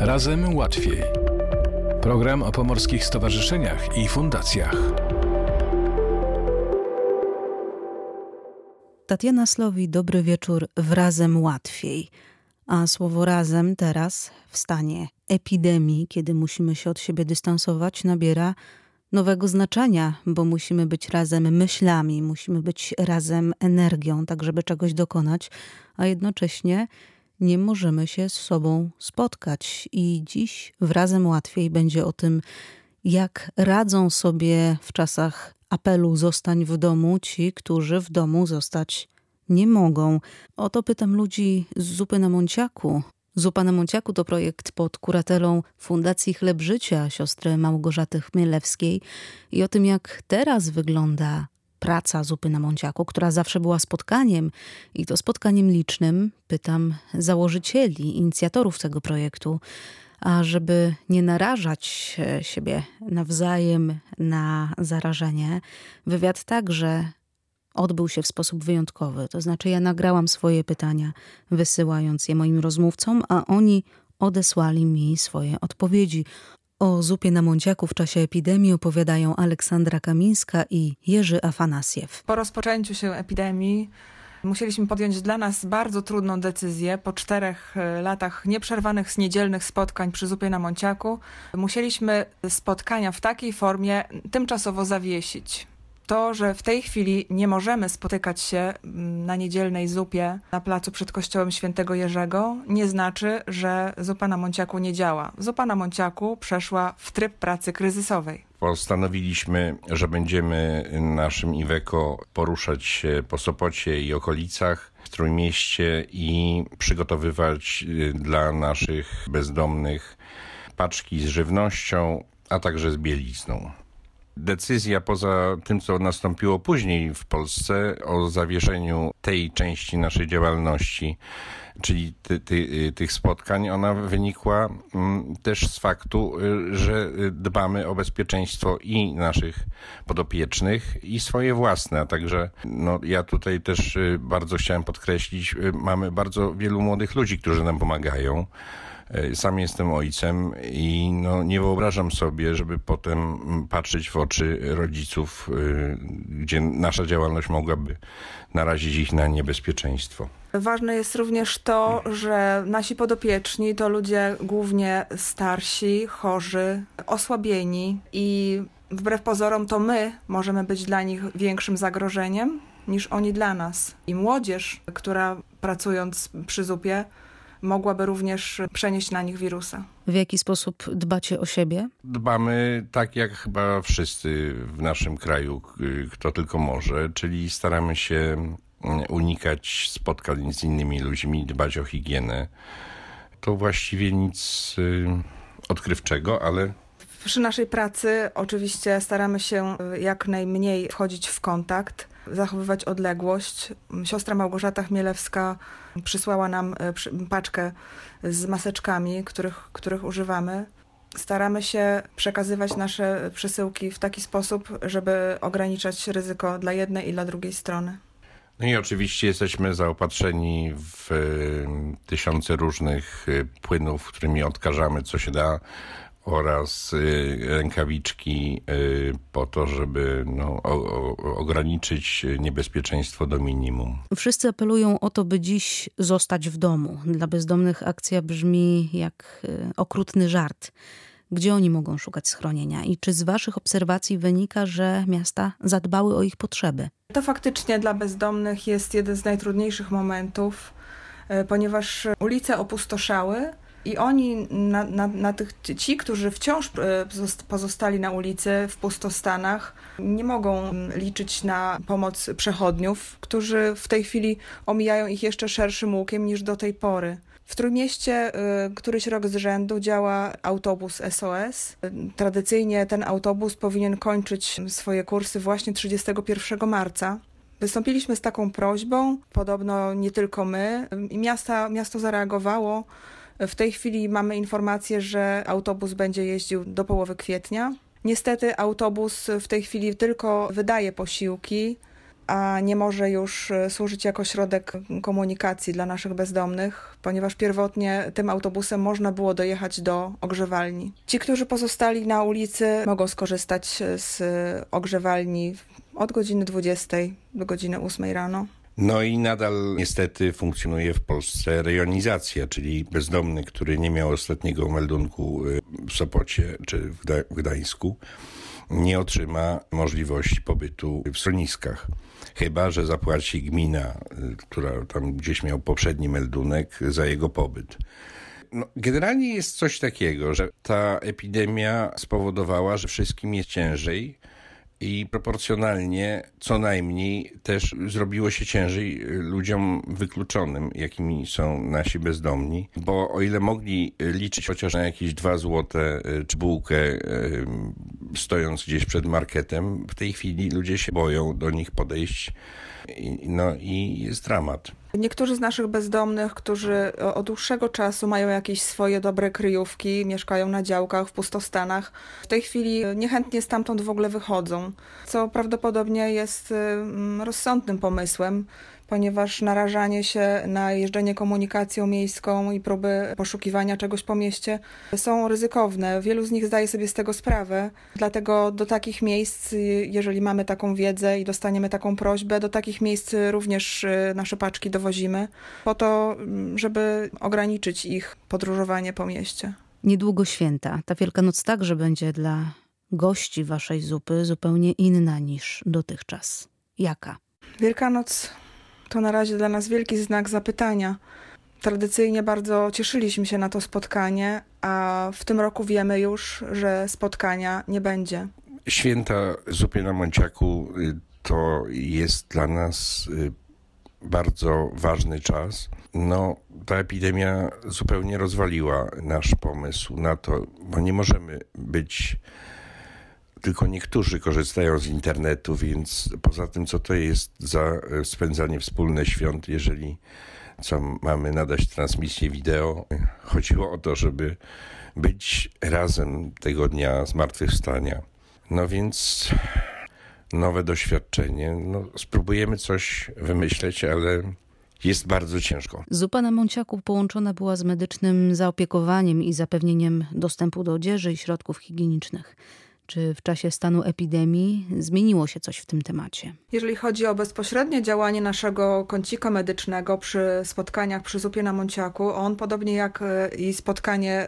Razem łatwiej. Program o pomorskich stowarzyszeniach i fundacjach. Tatiana Slowi, dobry wieczór w Razem łatwiej. A słowo razem teraz w stanie epidemii, kiedy musimy się od siebie dystansować, nabiera nowego znaczenia, bo musimy być razem myślami, musimy być razem energią, tak żeby czegoś dokonać, a jednocześnie nie możemy się z sobą spotkać. I dziś w Razem łatwiej będzie o tym, jak radzą sobie w czasach apelu "zostań w domu" ci, którzy w domu zostać nie mogą. O to pytam ludzi z Zupy na Monciaku. Zupa na Monciaku to projekt pod kuratelą Fundacji Chleb Życia siostry Małgorzaty Chmielewskiej i o tym, jak teraz wygląda praca Zupy na Monciaku, która zawsze była spotkaniem i to spotkaniem licznym, pytam założycieli, inicjatorów tego projektu, a żeby nie narażać siebie nawzajem na zarażenie, wywiad także odbył się w sposób wyjątkowy. To znaczy ja nagrałam swoje pytania, wysyłając je moim rozmówcom, a oni odesłali mi swoje odpowiedzi. O Zupie na Monciaku w czasie epidemii opowiadają Aleksandra Kamińska i Jerzy Afanasjew. Po rozpoczęciu się epidemii musieliśmy podjąć dla nas bardzo trudną decyzję. Po 4 latach nieprzerwanych niedzielnych spotkań przy Zupie na Monciaku musieliśmy spotkania w takiej formie tymczasowo zawiesić. To, że w tej chwili nie możemy spotykać się na niedzielnej zupie na placu przed kościołem Świętego Jerzego, nie znaczy, że Zupa na Monciaku nie działa. Zupa na Monciaku przeszła w tryb pracy kryzysowej. Postanowiliśmy, że będziemy naszym Iveco poruszać się po Sopocie i okolicach, w Trójmieście i przygotowywać dla naszych bezdomnych paczki z żywnością, a także z bielizną. Decyzja, poza tym, co nastąpiło później w Polsce, o zawieszeniu tej części naszej działalności, czyli tych spotkań, ona wynikła też z faktu, że dbamy o bezpieczeństwo i naszych podopiecznych, i swoje własne. A także ja tutaj też bardzo chciałem podkreślić, mamy bardzo wielu młodych ludzi, którzy nam pomagają. Sam jestem ojcem i nie wyobrażam sobie, żeby potem patrzeć w oczy rodziców, gdzie nasza działalność mogłaby narazić ich na niebezpieczeństwo. Ważne jest również to, że nasi podopieczni to ludzie głównie starsi, chorzy, osłabieni i wbrew pozorom to my możemy być dla nich większym zagrożeniem niż oni dla nas. I młodzież, która pracując przy zupie, mogłaby również przenieść na nich wirusa. W jaki sposób dbacie o siebie? Dbamy tak jak chyba wszyscy w naszym kraju, kto tylko może, czyli staramy się unikać spotkań z innymi ludźmi, dbać o higienę. To właściwie nic odkrywczego, ale przy naszej pracy oczywiście staramy się jak najmniej wchodzić w kontakt, zachowywać odległość. Siostra Małgorzata Chmielewska przysłała nam paczkę z maseczkami, których używamy. Staramy się przekazywać nasze przesyłki w taki sposób, żeby ograniczać ryzyko dla jednej i dla drugiej strony. No i oczywiście jesteśmy zaopatrzeni w tysiące różnych płynów, którymi odkażamy co się da, oraz rękawiczki po to, żeby ograniczyć niebezpieczeństwo do minimum. Wszyscy apelują o to, by dziś zostać w domu. Dla bezdomnych akcja brzmi jak okrutny żart. Gdzie oni mogą szukać schronienia? I czy z waszych obserwacji wynika, że miasta zadbały o ich potrzeby? To faktycznie dla bezdomnych jest jeden z najtrudniejszych momentów, ponieważ ulice opustoszały i oni, ci, którzy wciąż pozostali na ulicy w pustostanach, nie mogą liczyć na pomoc przechodniów, którzy w tej chwili omijają ich jeszcze szerszym łukiem niż do tej pory. W Trójmieście któryś rok z rzędu działa autobus SOS. Tradycyjnie ten autobus powinien kończyć swoje kursy właśnie 31 marca. Wystąpiliśmy z taką prośbą, podobno nie tylko my, i miasto zareagowało. W tej chwili mamy informację, że autobus będzie jeździł do połowy kwietnia. Niestety autobus w tej chwili tylko wydaje posiłki, a nie może już służyć jako środek komunikacji dla naszych bezdomnych, ponieważ pierwotnie tym autobusem można było dojechać do ogrzewalni. Ci, którzy pozostali na ulicy, mogą skorzystać z ogrzewalni od godziny 20 do godziny 8 rano. No i nadal niestety funkcjonuje w Polsce rejonizacja, czyli bezdomny, który nie miał ostatniego meldunku w Sopocie czy w Gdańsku, nie otrzyma możliwości pobytu w schroniskach. Chyba że zapłaci gmina, która tam gdzieś miał poprzedni meldunek, za jego pobyt. No, generalnie jest coś takiego, że ta epidemia spowodowała, że wszystkim jest ciężej i proporcjonalnie co najmniej też zrobiło się ciężej ludziom wykluczonym, jakimi są nasi bezdomni, bo o ile mogli liczyć chociaż na jakieś 2 złote czy bułkę stojąc gdzieś przed marketem, w tej chwili ludzie się boją do nich podejść. No i jest dramat. Niektórzy z naszych bezdomnych, którzy od dłuższego czasu mają jakieś swoje dobre kryjówki, mieszkają na działkach, w pustostanach, w tej chwili niechętnie stamtąd w ogóle wychodzą, co prawdopodobnie jest rozsądnym pomysłem, ponieważ narażanie się na jeżdżenie komunikacją miejską i próby poszukiwania czegoś po mieście są ryzykowne. Wielu z nich zdaje sobie z tego sprawę, dlatego do takich miejsc, jeżeli mamy taką wiedzę i dostaniemy taką prośbę, do takich miejsc również nasze paczki dowozimy, po to, żeby ograniczyć ich podróżowanie po mieście. Niedługo święta. Ta Wielkanoc także będzie dla gości waszej zupy zupełnie inna niż dotychczas. Jaka? Wielkanoc to na razie dla nas wielki znak zapytania. Tradycyjnie bardzo cieszyliśmy się na to spotkanie, a w tym roku wiemy już, że spotkania nie będzie. Święta zupy na Monciaku to jest dla nas bardzo ważny czas. No, ta epidemia zupełnie rozwaliła nasz pomysł na to, bo nie możemy być... Tylko niektórzy korzystają z internetu, więc poza tym, co to jest za spędzanie wspólne świąt, jeżeli mamy nadać transmisję wideo. Chodziło o to, żeby być razem tego dnia zmartwychwstania. No więc nowe doświadczenie. No, spróbujemy coś wymyśleć, ale jest bardzo ciężko. Zupa na Monciaku połączona była z medycznym zaopiekowaniem i zapewnieniem dostępu do odzieży i środków higienicznych. Czy w czasie stanu epidemii zmieniło się coś w tym temacie? Jeżeli chodzi o bezpośrednie działanie naszego kącika medycznego przy spotkaniach przy zupie na Monciaku, on podobnie jak i spotkanie,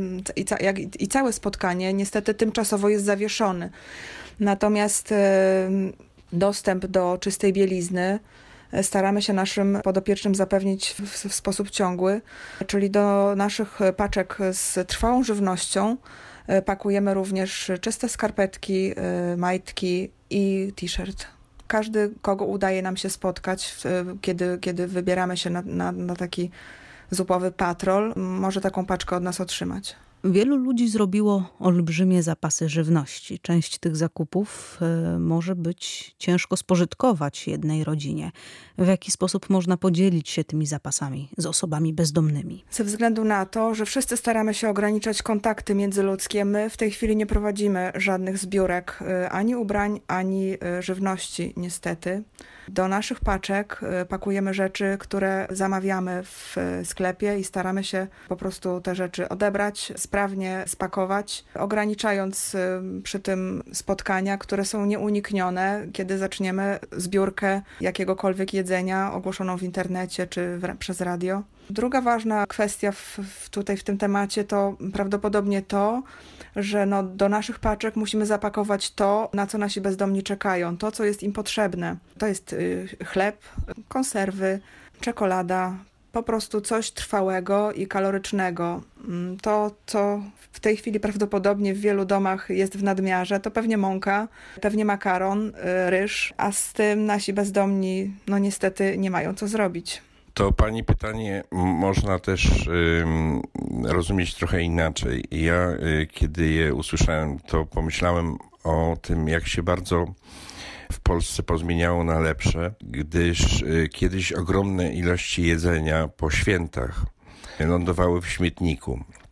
i całe spotkanie niestety tymczasowo jest zawieszony. Natomiast dostęp do czystej bielizny staramy się naszym podopiecznym zapewnić w sposób ciągły, czyli do naszych paczek z trwałą żywnością pakujemy również czyste skarpetki, majtki i t-shirt. Każdy, kogo udaje nam się spotkać, kiedy wybieramy się na taki zupowy patrol, może taką paczkę od nas otrzymać. Wielu ludzi zrobiło olbrzymie zapasy żywności. Część tych zakupów może być ciężko spożytkować jednej rodzinie. W jaki sposób można podzielić się tymi zapasami z osobami bezdomnymi? Ze względu na to, że wszyscy staramy się ograniczać kontakty międzyludzkie, my w tej chwili nie prowadzimy żadnych zbiórek ani ubrań, ani żywności niestety. Do naszych paczek pakujemy rzeczy, które zamawiamy w sklepie i staramy się po prostu te rzeczy odebrać, sprawnie spakować, ograniczając przy tym spotkania, które są nieuniknione, kiedy zaczniemy zbiórkę jakiegokolwiek jedzenia ogłoszoną w internecie czy przez radio. Druga ważna kwestia tutaj w tym temacie to prawdopodobnie to, że do naszych paczek musimy zapakować to, na co nasi bezdomni czekają, to, co jest im potrzebne. To jest chleb, konserwy, czekolada, po prostu coś trwałego i kalorycznego. To, co w tej chwili prawdopodobnie w wielu domach jest w nadmiarze, to pewnie mąka, pewnie makaron, ryż, a z tym nasi bezdomni niestety nie mają co zrobić. To pani pytanie można też rozumieć trochę inaczej. Ja, kiedy je usłyszałem, to pomyślałem o tym, jak się bardzo w Polsce pozmieniało na lepsze, gdyż kiedyś ogromne ilości jedzenia po świętach lądowały w śmietniku.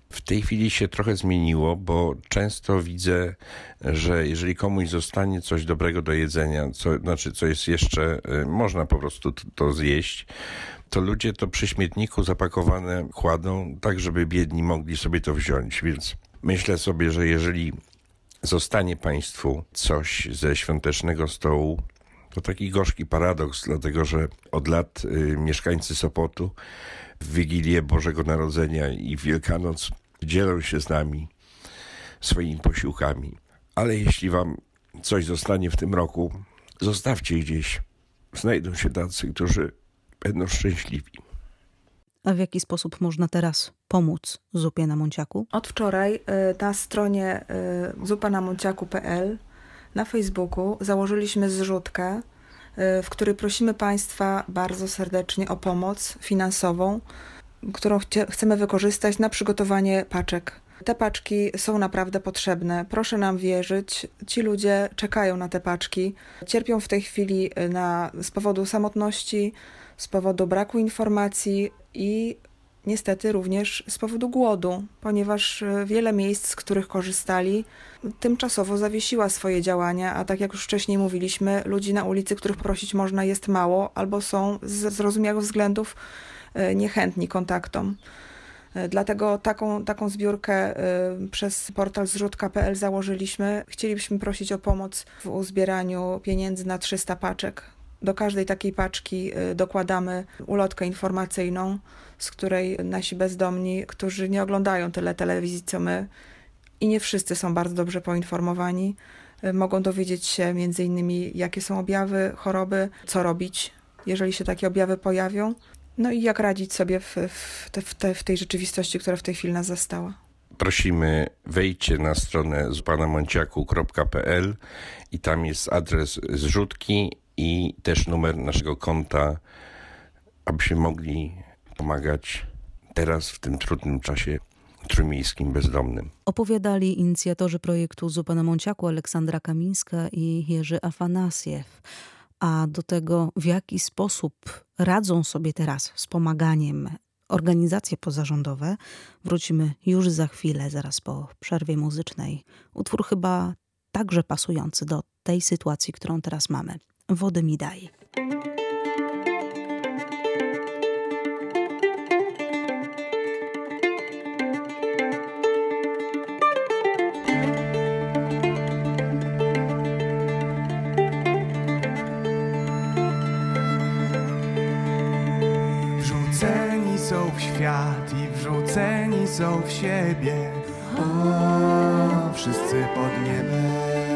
W tej chwili się trochę zmieniło, bo często widzę, że jeżeli komuś zostanie coś dobrego do jedzenia, co jest jeszcze, można po prostu to zjeść, to ludzie to przy śmietniku zapakowane kładą tak, żeby biedni mogli sobie to wziąć. Więc myślę sobie, że jeżeli zostanie państwu coś ze świątecznego stołu, to taki gorzki paradoks, dlatego że od lat mieszkańcy Sopotu w Wigilię Bożego Narodzenia i w Wielkanoc dzielą się z nami swoimi posiłkami. Ale jeśli wam coś zostanie w tym roku, zostawcie gdzieś. Znajdą się tacy, którzy będą szczęśliwi. A w jaki sposób można teraz pomóc Zupie na Monciaku? Od wczoraj na stronie zupanamonciaku.pl na Facebooku założyliśmy zrzutkę, w której prosimy Państwa bardzo serdecznie o pomoc finansową, którą chcemy wykorzystać na przygotowanie paczek. Te paczki są naprawdę potrzebne. Proszę nam wierzyć, ci ludzie czekają na te paczki. Cierpią w tej chwili z powodu samotności, z powodu braku informacji i niestety również z powodu głodu, ponieważ wiele miejsc, z których korzystali, tymczasowo zawiesiła swoje działania, a tak jak już wcześniej mówiliśmy, ludzi na ulicy, których prosić można, jest mało albo są z zrozumiałych względów niechętni kontaktom. Dlatego taką zbiórkę przez portal zrzutka.pl założyliśmy. Chcielibyśmy prosić o pomoc w uzbieraniu pieniędzy na 300 paczek. Do każdej takiej paczki dokładamy ulotkę informacyjną, z której nasi bezdomni, którzy nie oglądają tyle telewizji co my i nie wszyscy są bardzo dobrze poinformowani, mogą dowiedzieć się m.in. jakie są objawy choroby, co robić, jeżeli się takie objawy pojawią, no i jak radzić sobie w tej rzeczywistości, która w tej chwili nas zastała. Prosimy, wejdźcie na stronę zupanamonciaku.pl i tam jest adres zrzutki i też numer naszego konta, abyśmy mogli pomagać teraz w tym trudnym czasie trójmiejskim bezdomnym. Opowiadali inicjatorzy projektu Zupa na Monciaku Aleksandra Kamińska i Jerzy Afanasjew. A do tego, w jaki sposób radzą sobie teraz z pomaganiem organizacje pozarządowe, wrócimy już za chwilę, zaraz po przerwie muzycznej. Utwór chyba także pasujący do tej sytuacji, którą teraz mamy. Wody mi daj. Wrzuceni są w świat i wrzuceni są w siebie. O, wszyscy pod niebem.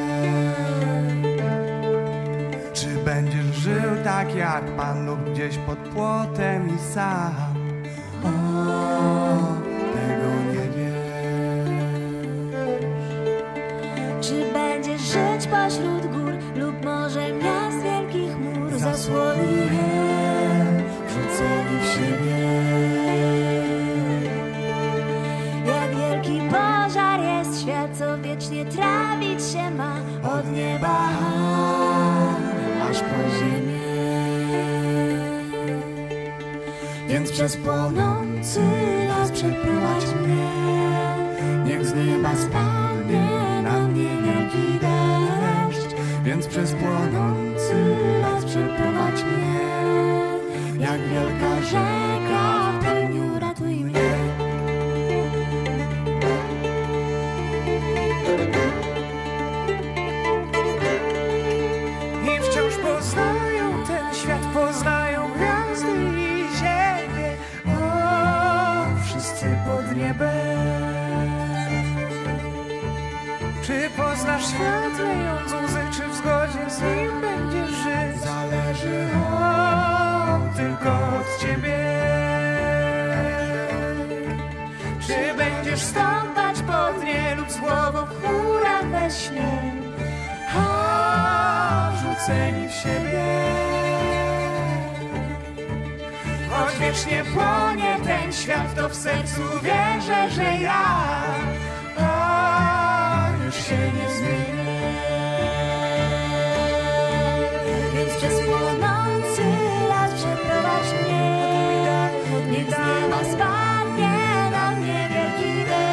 Czy będziesz żył tak jak Pan lub gdzieś pod płotem i sam? O, tego nie wiesz. Czy będziesz żyć pośród gór lub może miast wielkich mur? Zasłoni je, Wrzuceni w siebie. jak wielki pożar jest świat, co wiecznie trawić się ma. Od nieba aż po ziemię. Więc przez płonący las przeprowadź mnie. Niech z nieba spadnie na mnie wielki deszcz. Więc przez płonący las przeprowadź mnie. Jak wielka rzeka w pełni uratuj mnie. I wciąż poznają ten świat, poznają gwiazdy i ziemię. O, wszyscy pod niebem. Czy poznasz świat lejąc łzy, czy w zgodzie z nim będziesz żyć? Zależy tylko od ciebie. Czy będziesz stąpać pod nie lub z głową w chmurach we śnie? Wrzuceni w siebie. Choć wiecznie płonie ten świat, to w sercu wierzę, że ja już się nie zmienię. Więc przez płonący las przeprowadź mnie. Niech z nieba spadnie na mnie wielki deszcz.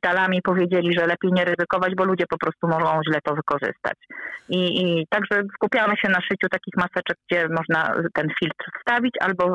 szpitalami powiedzieli, że lepiej nie ryzykować, bo ludzie po prostu mogą źle to wykorzystać. I także skupiamy się na szyciu takich maseczek, gdzie można ten filtr wstawić albo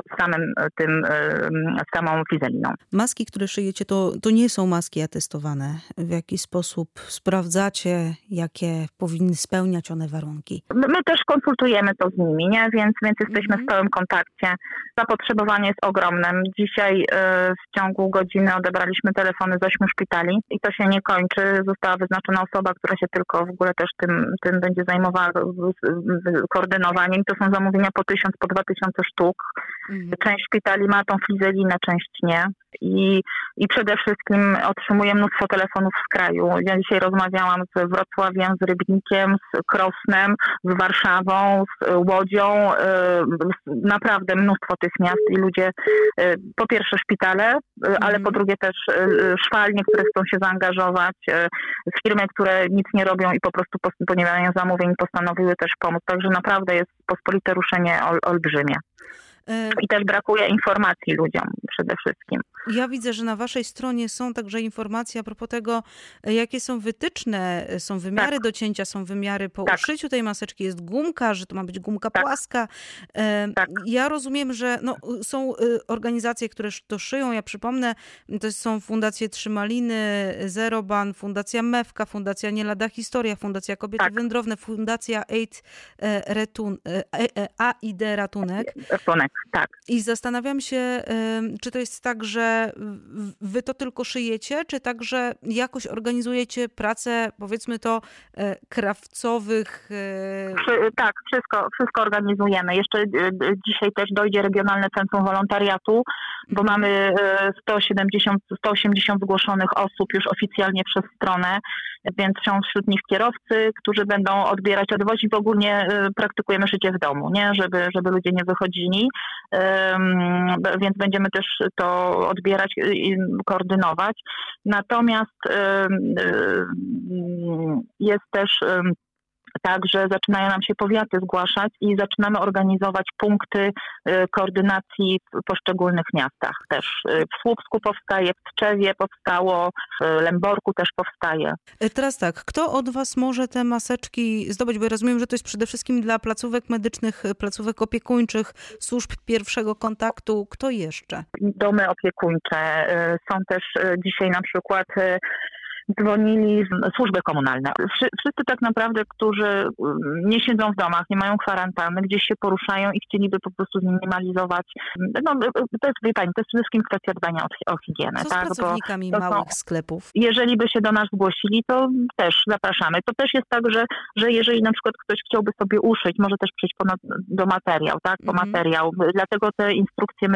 samą fizeliną. Maski, które szyjecie, to nie są maski atestowane. W jaki sposób sprawdzacie, jakie powinny spełniać one warunki? My też konsultujemy to z nimi, nie? Więc jesteśmy w stałym kontakcie. Zapotrzebowanie jest ogromne. Dzisiaj w ciągu godziny odebraliśmy telefony z 8 szpitali i to się nie kończy. Została wyznaczona osoba, która się tylko w ogóle też tym będzie zajmowała koordynowaniem. To są zamówienia po 1000, po 2000 sztuk. Część szpitali ma tą flizelinę, część nie. I przede wszystkim otrzymuję mnóstwo telefonów z kraju. Ja dzisiaj rozmawiałam z Wrocławiem, z Rybnikiem, z Krosnem, z Warszawą, z Łodzią. Naprawdę mnóstwo tych miast i ludzie, po pierwsze szpitale, ale po drugie też szwalnie, które chcą się zaangażować, firmy, które nic nie robią i po prostu nie mają zamówień, postanowiły też pomóc. Także naprawdę jest pospolite ruszenie olbrzymie. I też brakuje informacji ludziom przede wszystkim. Ja widzę, że na waszej stronie są także informacje a propos tego, jakie są wytyczne, są wymiary do cięcia, są wymiary po uszyciu tej maseczki, jest gumka, że to ma być gumka płaska. Ja rozumiem, że są organizacje, które to szyją. Ja przypomnę, to są Fundacje Trzymaliny, Zeroban, Fundacja Mewka, Fundacja Nie Lada Historia, Fundacja Kobiety Wędrowne, Fundacja AID Ratunek. Tak. I zastanawiam się, czy to jest tak, że wy to tylko szyjecie, czy także jakoś organizujecie pracę, powiedzmy to, krawcowych... Tak, wszystko organizujemy. Jeszcze dzisiaj też dojdzie Regionalne Centrum Wolontariatu, bo mamy 180 zgłoszonych osób już oficjalnie przez stronę, więc są wśród nich kierowcy, którzy będą odbierać, odwozić. Ogólnie praktykujemy szycie w domu, nie? Żeby ludzie nie wychodzili. Więc będziemy też to odbierać i koordynować. Natomiast jest też tak, że zaczynają nam się powiaty zgłaszać i zaczynamy organizować punkty koordynacji w poszczególnych miastach też. W Słupsku powstaje, w Tczewie powstało, w Lęborku też powstaje. Teraz tak, kto od was może te maseczki zdobyć? Bo ja rozumiem, że to jest przede wszystkim dla placówek medycznych, placówek opiekuńczych, służb pierwszego kontaktu. Kto jeszcze? Domy opiekuńcze. Są też dzisiaj na przykład... Dzwonili służby komunalne. Wszyscy tak naprawdę, którzy nie siedzą w domach, nie mają kwarantanny, gdzieś się poruszają i chcieliby po prostu zminimalizować. To jest, wie pani, to jest przede wszystkim kwestia dbania o higienę. Co z pracownikami małych sklepów? Jeżeli by się do nas zgłosili, to też zapraszamy. To też jest tak, że jeżeli na przykład ktoś chciałby sobie uszyć, może też przyjść do materiał, tak? Po materiał. Dlatego te instrukcje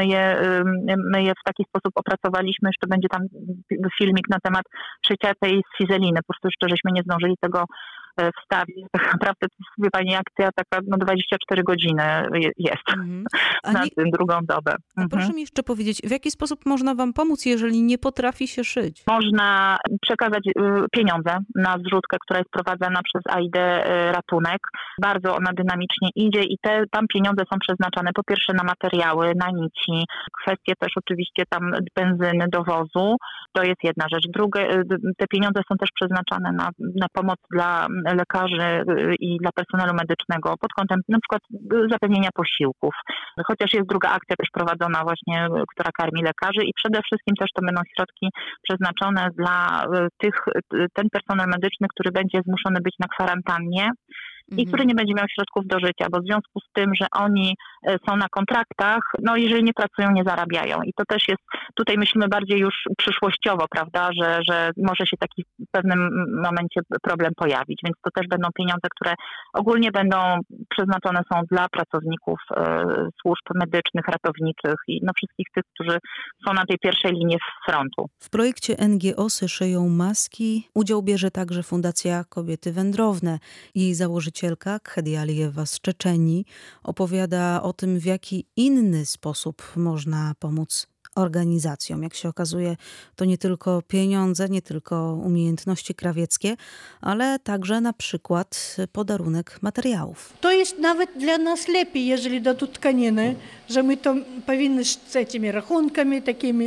my je w taki sposób opracowaliśmy. Jeszcze będzie tam filmik na temat szycia tej fizeliny. Po prostu jeszcze żeśmy nie zdążyli tego wstawić. Tak naprawdę, wie pani, akcja taka 24 godziny jest na tym drugą dobę. Proszę mi jeszcze powiedzieć, w jaki sposób można wam pomóc, jeżeli nie potrafi się szyć? Można przekazać pieniądze na zrzutkę, która jest prowadzona przez AID Ratunek. Bardzo ona dynamicznie idzie i tam pieniądze są przeznaczane po pierwsze na materiały, na nici, kwestie też oczywiście tam benzyny, dowozu. To jest jedna rzecz. Drugie, te pieniądze są też przeznaczane na pomoc dla lekarzy i dla personelu medycznego pod kątem na przykład zapewnienia posiłków. Chociaż jest druga akcja też prowadzona właśnie, która karmi lekarzy i przede wszystkim też to będą środki przeznaczone dla ten personel medyczny, który będzie zmuszony być na kwarantannie i który nie będzie miał środków do życia, bo w związku z tym, że oni są na kontraktach, jeżeli nie pracują, nie zarabiają. I to też jest, tutaj myślimy bardziej już przyszłościowo, prawda, że może się taki w pewnym momencie problem pojawić, więc to też będą pieniądze, które ogólnie będą przeznaczone są dla pracowników służb medycznych, ratowniczych i wszystkich tych, którzy są na tej pierwszej linii frontu. W projekcie NGOsy szyją maski udział bierze także Fundacja Kobiety Wędrowne. Jej założycielka Khedi Alijewa z Czeczenii opowiada o tym, w jaki inny sposób można pomóc organizacjom. Jak się okazuje, to nie tylko pieniądze, nie tylko umiejętności krawieckie, ale także na przykład podarunek materiałów. To jest nawet dla nas lepiej, jeżeli dadzą tkaniny, że my to powinny z tymi rachunkami takimi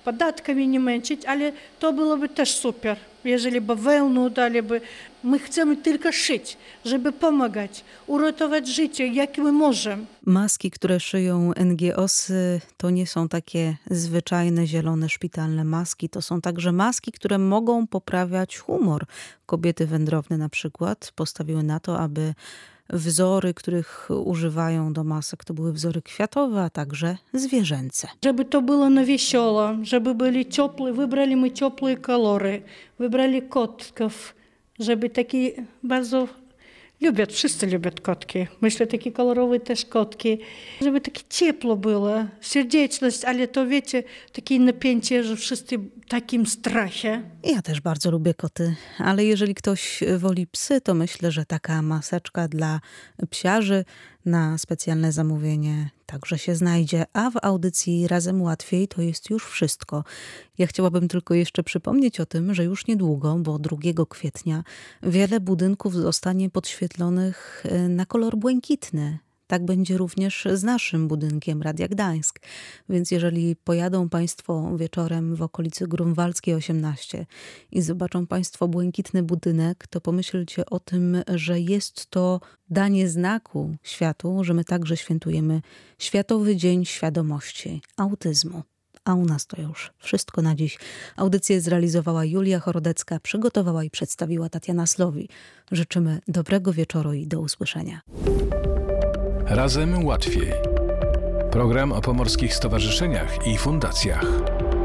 podatkami nie męczyć, ale to byłoby też super, jeżeli by wełnu daliby. My chcemy tylko szyć, żeby pomagać, uratować życie, jak my możemy. Maski, które szyją NGOsy, to nie są takie zwyczajne, zielone, szpitalne maski. To są także maski, które mogą poprawiać humor. Kobiety wędrowne na przykład postawiły na to, aby wzory, których używają do masek, to były wzory kwiatowe, a także zwierzęce. Żeby to było na wesoło, żeby byli ciepłe, wybrali my ciepłe kolory, wybrali kotków, żeby taki bardzo wszyscy lubią kotki. Myślę, takie kolorowe też kotki. Żeby takie ciepło było, serdeczność, ale to wiecie, takie napięcie, że wszyscy w takim strachie. Ja też bardzo lubię koty, ale jeżeli ktoś woli psy, to myślę, że taka maseczka dla psiarzy na specjalne zamówienie także się znajdzie, a w audycji Razem Łatwiej to jest już wszystko. Ja chciałabym tylko jeszcze przypomnieć o tym, że już niedługo, bo 2 kwietnia, wiele budynków zostanie podświetlonych na kolor błękitny. Tak będzie również z naszym budynkiem Radia Gdańsk. Więc jeżeli pojadą Państwo wieczorem w okolicy Grunwaldzkiej 18 i zobaczą Państwo błękitny budynek, to pomyślcie o tym, że jest to danie znaku światu, że my także świętujemy Światowy Dzień Świadomości Autyzmu. A u nas to już wszystko na dziś. Audycję zrealizowała Julia Chorodecka, przygotowała i przedstawiła Tatiana Slowi. Życzymy dobrego wieczoru i do usłyszenia. Razem łatwiej. Program o pomorskich stowarzyszeniach i fundacjach.